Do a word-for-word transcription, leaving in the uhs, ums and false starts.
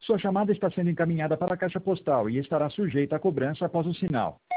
Sua chamada está sendo encaminhada para a caixa postal e estará sujeita a cobrança após o sinal.